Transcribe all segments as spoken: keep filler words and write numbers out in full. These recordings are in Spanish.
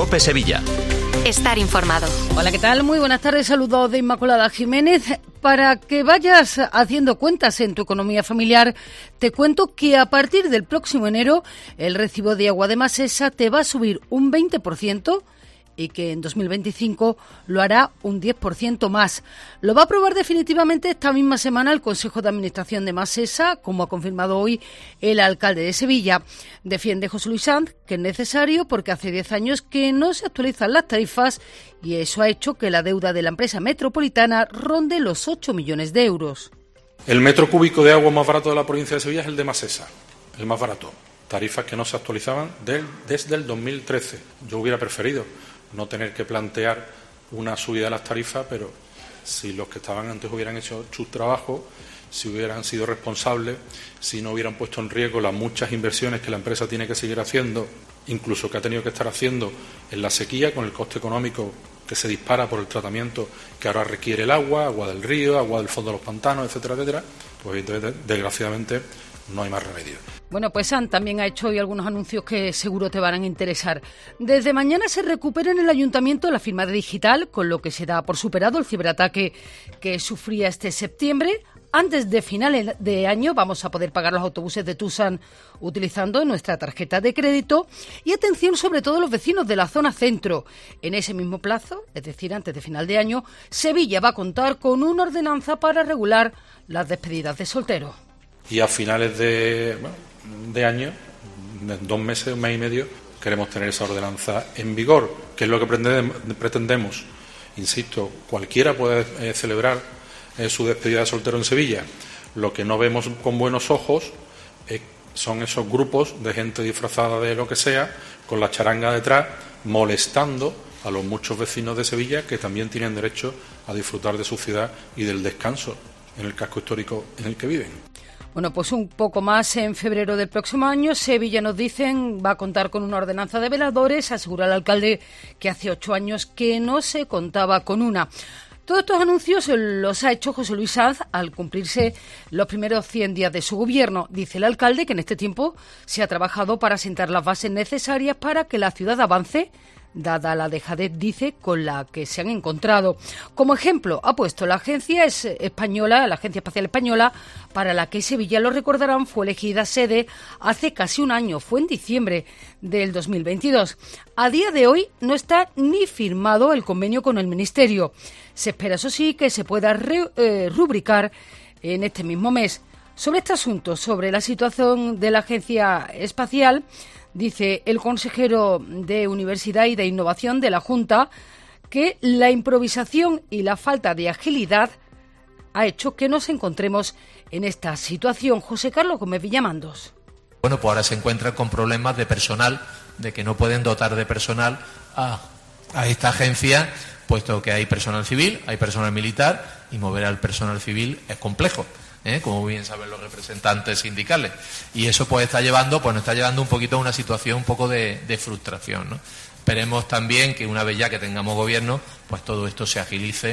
COPE Sevilla. Estar informado. Hola, ¿qué tal? Muy buenas tardes. Saludos de Inmaculada Jiménez. Para que vayas haciendo cuentas en tu economía familiar, te cuento que a partir del próximo enero el recibo de agua de Masesa te va a subir un veinte por ciento y que en dos mil veinticinco lo hará un diez por ciento más. Lo va a aprobar definitivamente esta misma semana el Consejo de Administración de Masesa, como ha confirmado hoy el alcalde de Sevilla. Defiende José Luis Sanz que es necesario porque hace diez años que no se actualizan las tarifas y eso ha hecho que la deuda de la empresa metropolitana ronde los ocho millones de euros. El metro cúbico de agua más barato de la provincia de Sevilla es el de Masesa, el más barato. Tarifas que no se actualizaban del, desde el dos mil trece. Yo hubiera preferido no tener que plantear una subida de las tarifas, pero si los que estaban antes hubieran hecho su trabajo, si hubieran sido responsables, si no hubieran puesto en riesgo las muchas inversiones que la empresa tiene que seguir haciendo, incluso que ha tenido que estar haciendo en la sequía, con el coste económico que se dispara por el tratamiento que ahora requiere el agua, agua del río, agua del fondo de los pantanos, etcétera, etcétera, pues entonces, desgraciadamente, no hay más remedio. Bueno, pues Sanz también ha hecho hoy algunos anuncios que seguro te van a interesar. Desde mañana se recupera en el Ayuntamiento la firma digital, con lo que se da por superado el ciberataque que sufría este septiembre. Antes de finales de año vamos a poder pagar los autobuses de Tusan utilizando nuestra tarjeta de crédito. Y atención sobre todo los vecinos de la zona centro. En ese mismo plazo, es decir, antes de final de año, Sevilla va a contar con una ordenanza para regular las despedidas de solteros. Y a finales de, bueno, de año, en dos meses, un mes y medio, queremos tener esa ordenanza en vigor, que es lo que pretendemos. Insisto, cualquiera puede eh, celebrar eh, su despedida de soltero en Sevilla. Lo que no vemos con buenos ojos eh, son esos grupos de gente disfrazada de lo que sea, con la charanga detrás, molestando a los muchos vecinos de Sevilla que también tienen derecho a disfrutar de su ciudad y del descanso en el casco histórico en el que viven. Bueno, pues un poco más en febrero del próximo año, Sevilla, nos dicen, va a contar con una ordenanza de veladores, asegura el alcalde que hace ocho años que no se contaba con una. Todos estos anuncios los ha hecho José Luis Sanz al cumplirse los primeros cien días de su gobierno. Dice el alcalde que en este tiempo se ha trabajado para sentar las bases necesarias para que la ciudad avance, dada la dejadez, dice, con la que se han encontrado. Como ejemplo, ha puesto la agencia española, la Agencia Espacial Española, para la que Sevilla, lo recordarán, fue elegida sede hace casi un año, fue en diciembre del dos mil veintidós. A día de hoy no está ni firmado el convenio con el Ministerio. Se espera, eso sí, que se pueda re, eh, rubricar en este mismo mes. Sobre este asunto, sobre la situación de la Agencia Espacial, dice el consejero de Universidad y de Innovación de la Junta que la improvisación y la falta de agilidad ha hecho que nos encontremos en esta situación. José Carlos Gómez Villamandos. Bueno, pues ahora se encuentran con problemas de personal, de que no pueden dotar de personal a, a esta agencia, puesto que hay personal civil, hay personal militar, y mover al personal civil es complejo. ¿Eh? Como bien saben los representantes sindicales, y eso pues está llevando pues nos está llevando un poquito a una situación un poco de, de frustración, ¿no? Esperemos también que una vez ya que tengamos gobierno, pues todo esto se agilice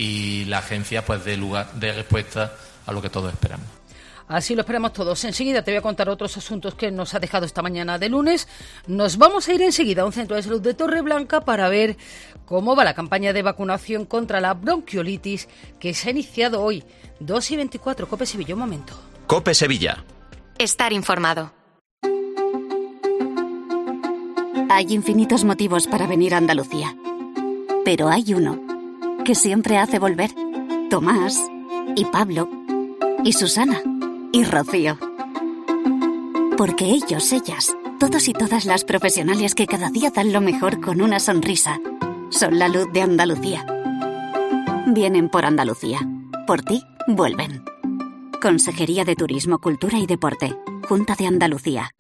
y la agencia pues dé lugar, dé respuesta a lo que todos esperamos. Así lo esperamos todos. Enseguida te voy a contar otros asuntos que nos ha dejado esta mañana de lunes. Nos vamos a ir enseguida a un centro de salud de Torreblanca para ver cómo va la campaña de vacunación contra la bronquiolitis que se ha iniciado hoy. dos y veinticuatro, COPE Sevilla, un momento. COPE Sevilla. Estar informado. Hay infinitos motivos para venir a Andalucía, pero hay uno que siempre hace volver. Tomás, y Pablo, y Susana, y Rocío. Porque ellos, ellas, todos y todas las profesionales que cada día dan lo mejor con una sonrisa, son la luz de Andalucía. Vienen por Andalucía. Por ti, vuelven. Consejería de Turismo, Cultura y Deporte. Junta de Andalucía.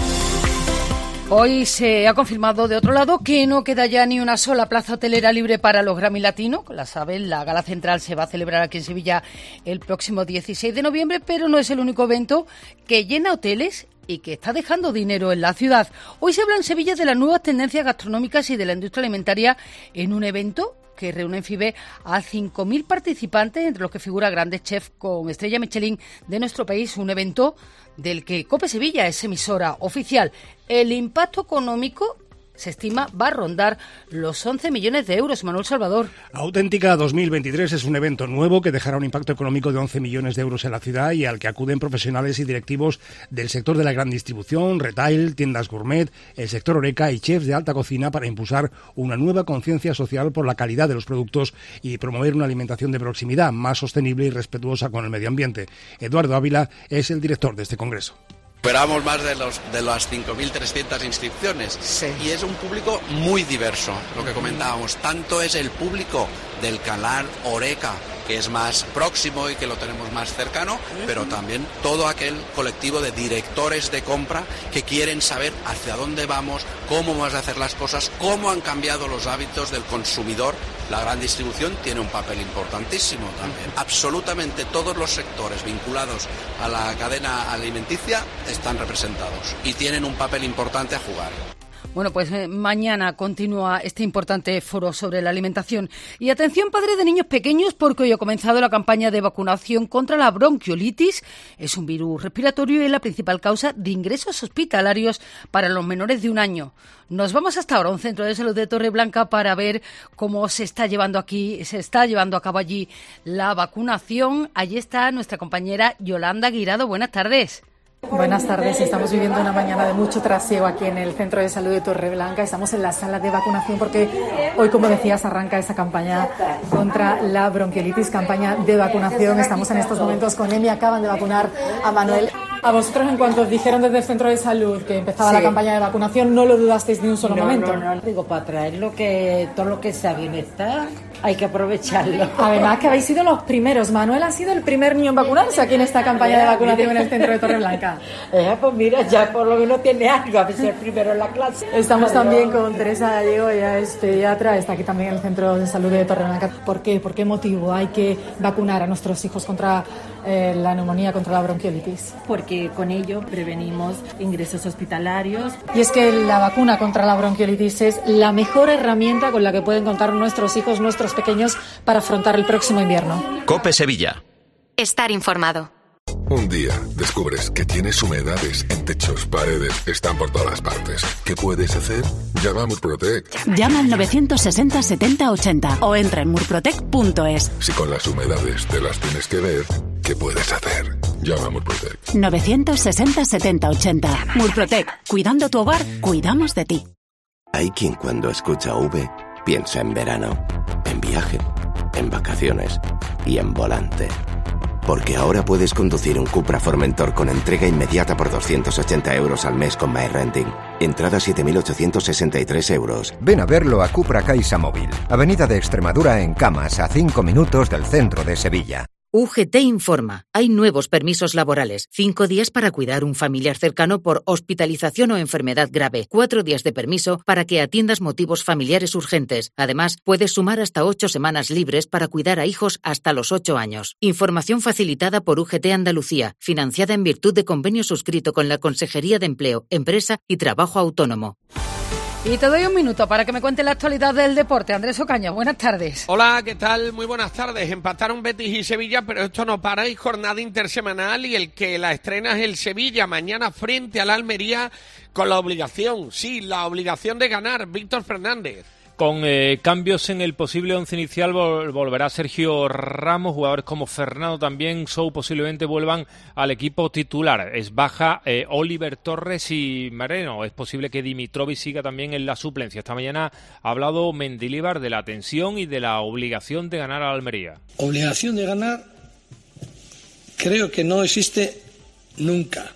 Hoy se ha confirmado de otro lado que no queda ya ni una sola plaza hotelera libre para los Grammy Latino. La saben, la gala central se va a celebrar aquí en Sevilla el próximo dieciséis de noviembre, pero no es el único evento que llena hoteles y que está dejando dinero en la ciudad. Hoy se habla en Sevilla de las nuevas tendencias gastronómicas y de la industria alimentaria en un evento que reúne en FIBE a cinco mil participantes, entre los que figura grandes chefs con estrella Michelin de nuestro país, un evento del que COPE Sevilla es emisora oficial. El impacto económico se estima va a rondar los once millones de euros. Manuel Salvador. Auténtica dos mil veintitrés es un evento nuevo que dejará un impacto económico de once millones de euros en la ciudad y al que acuden profesionales y directivos del sector de la gran distribución, retail, tiendas gourmet, el sector horeca y chefs de alta cocina para impulsar una nueva conciencia social por la calidad de los productos y promover una alimentación de proximidad más sostenible y respetuosa con el medio ambiente. Eduardo Ávila es el director de este congreso. Esperamos más de, los, de las cinco mil trescientas inscripciones sí. Y es un público muy diverso, lo que comentábamos. Tanto es el público del canal horeca, que es más próximo y que lo tenemos más cercano, pero también todo aquel colectivo de directores de compra que quieren saber hacia dónde vamos, cómo vamos a hacer las cosas, cómo han cambiado los hábitos del consumidor. La gran distribución tiene un papel importantísimo también. Absolutamente todos los sectores vinculados a la cadena alimenticia están representados y tienen un papel importante a jugar. Bueno, pues eh, mañana continúa este importante foro sobre la alimentación. Y atención, padres de niños pequeños, porque hoy ha comenzado la campaña de vacunación contra la bronquiolitis. Es un virus respiratorio y es la principal causa de ingresos hospitalarios para los menores de un año. Nos vamos hasta ahora a un centro de salud de Torreblanca para ver cómo se está llevando aquí, se está llevando a cabo allí la vacunación. Allí está nuestra compañera Yolanda Guirado. Buenas tardes. Buenas tardes, estamos viviendo una mañana de mucho trasiego aquí en el Centro de Salud de Torreblanca. Estamos en la sala de vacunación porque hoy, como decías, arranca esa campaña contra la bronquiolitis, campaña de vacunación. Estamos en estos momentos con Emi, acaban de vacunar a Manuel. A vosotros, en cuanto os dijeron desde el Centro de Salud que empezaba sí. la campaña de vacunación, no lo dudasteis ni un solo no, momento. No, no, digo, para traer lo que, todo lo que sea bienestar, hay que aprovecharlo. Además que habéis sido los primeros. Manuel ha sido el primer niño en vacunarse aquí en esta campaña de vacunación en el centro de Torreblanca. Eh, pues mira, ya por lo menos tiene algo, a ver si el primero en la clase. Estamos también con Teresa Gallego, ella es pediatra, está aquí también en el Centro de Salud de Torreblanca. ¿Por qué? ¿Por qué motivo hay que vacunar a nuestros hijos contra eh, la neumonía, contra la bronquiolitis? Porque con ello prevenimos ingresos hospitalarios. Y es que la vacuna contra la bronquiolitis es la mejor herramienta con la que pueden contar nuestros hijos, nuestros pequeños, para afrontar el próximo invierno. COPE Sevilla. Estar informado. Un día descubres que tienes humedades en techos, paredes, están por todas partes. ¿Qué puedes hacer? Llama a Murprotec. Llama al novecientos sesenta setenta ochenta o entra en murprotec punto es. Si con las humedades te las tienes que ver, ¿qué puedes hacer? Llama a Murprotec. novecientos sesenta setenta ochenta. Murprotec. Cuidando tu hogar, cuidamos de ti. Hay quien cuando escucha V piensa en verano, en viaje, en vacaciones y en volante. Porque ahora puedes conducir un Cupra Formentor con entrega inmediata por doscientos ochenta euros al mes con MyRenting. Entrada siete mil ochocientos sesenta y tres euros. Ven a verlo a Cupra Caixa Móvil, Avenida de Extremadura en Camas, a cinco minutos del centro de Sevilla. U G T informa. Hay nuevos permisos laborales. Cinco días para cuidar un familiar cercano por hospitalización o enfermedad grave. Cuatro días de permiso para que atiendas motivos familiares urgentes. Además, puedes sumar hasta ocho semanas libres para cuidar a hijos hasta los ocho años. Información facilitada por U G T Andalucía, financiada en virtud de convenio suscrito con la Consejería de Empleo, Empresa y Trabajo Autónomo. Y te doy un minuto para que me cuente la actualidad del deporte. Andrés Ocaña, buenas tardes. Hola, ¿qué tal? Muy buenas tardes. Empataron Betis y Sevilla, pero esto no para. Hay jornada intersemanal y el que la estrena es el Sevilla. Mañana frente a la Almería con la obligación, sí, la obligación de ganar. Víctor Fernández. Con eh, cambios en el posible once inicial vol- volverá Sergio Ramos, jugadores como Fernando también, Sou posiblemente vuelvan al equipo titular. Es baja eh, Oliver Torres y Moreno. Es posible que Dimitrovic siga también en la suplencia. Esta mañana ha hablado Mendilibar de la tensión y de la obligación de ganar a la Almería. Obligación de ganar creo que no existe nunca.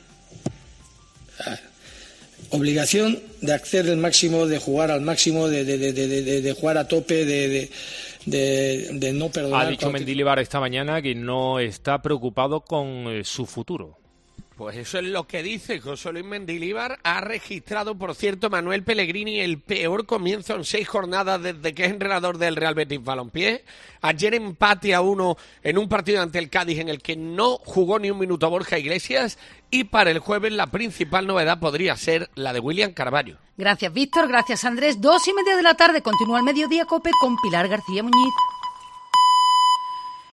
Obligación de hacer el máximo, de jugar al máximo, de, de, de, de, de, de jugar a tope, de, de, de, de no perdonar. Ha dicho Mendilibar esta mañana que no está preocupado con eh, su futuro. Pues eso es lo que dice José Luis Mendilibar. Ha registrado, por cierto, Manuel Pellegrini el peor comienzo en seis jornadas desde que es entrenador del Real Betis Balompié. Ayer empate a uno en un partido ante el Cádiz en el que no jugó ni un minuto Borja Iglesias. Y para el jueves la principal novedad podría ser la de William Carvalho. Gracias, Víctor. Gracias, Andrés. Dos y media de la tarde. Continúa el Mediodía COPE con Pilar García Muñiz.